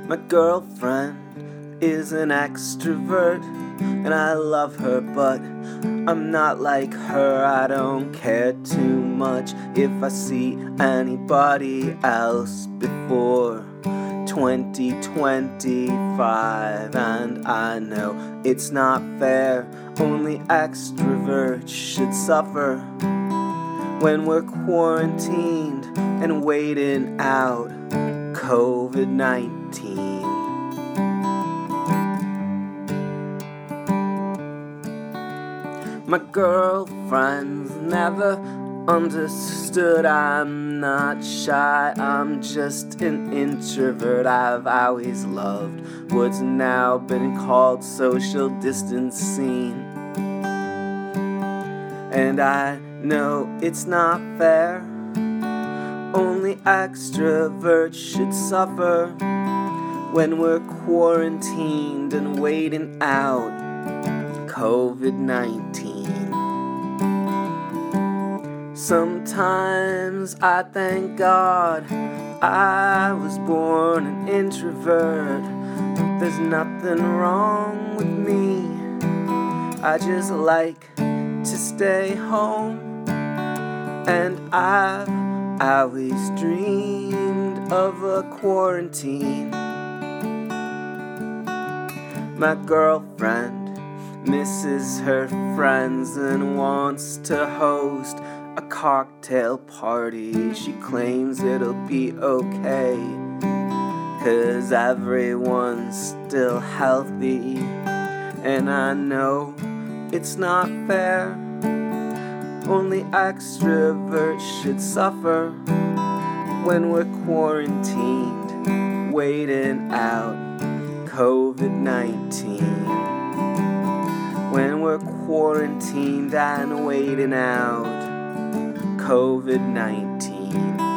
My girlfriend is an extrovert, and I love her, but I'm not like her. I don't care too much if I see anybody else before 2025. And I know it's not fair, only extroverts should suffer when we're quarantined and waiting out COVID-19. My girlfriend's never understood. I'm not shy, I'm just an introvert. I've always loved what's now been called social distancing, and I know it's not fair, only extroverts should suffer when we're quarantined and waiting out COVID-19. Sometimes I thank God I was born an introvert. There's nothing wrong with me, I just like to stay home. And I've always dreamed of a quarantine. My girlfriend misses her friends and wants to host a cocktail party. She claims it'll be okay, 'cause everyone's still healthy. And I know it's not fair, only extroverts should suffer when we're quarantined, waiting out COVID-19. When we're quarantined and waiting out COVID-19.